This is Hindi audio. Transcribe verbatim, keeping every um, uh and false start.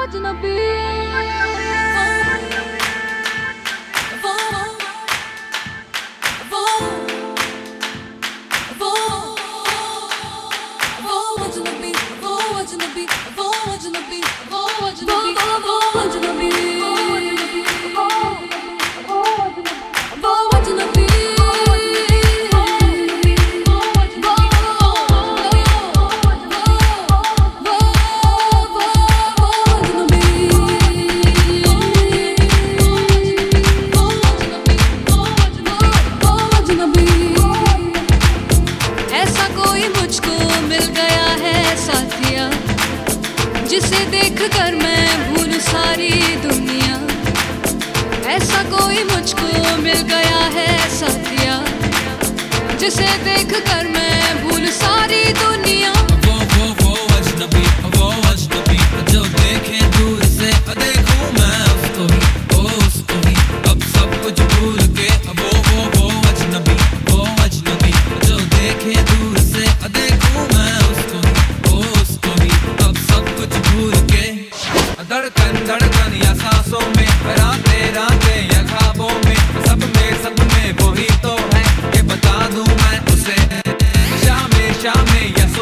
अजनबी वो वो वो वो अजनबी वो अजनबी वो अजनबी वो अजनबी वो अजनबी जिसे देख कर मैं भूल सारी दुनिया। ऐसा कोई मुझको मिल गया है साथिया, जिसे देख कर मैं भूल सारी दुनिया। वो वो वो अजनबी वो अजनबी जो देखे दूर से देखूं मैं उसको ही ओ उसको ही अब सब कुछ भूल के। वो वो वो अजनबी वो अजनबी जो देखे दूर से देखूं मैं उसको ही ओ उसको ही अब सब कुछ भूल के। धड़कन धड़कन या सांसों में, रातें रातें या ख्वाबों में, सब में सब में वही तो है कि बता दूं मैं उसे। शामें शामें या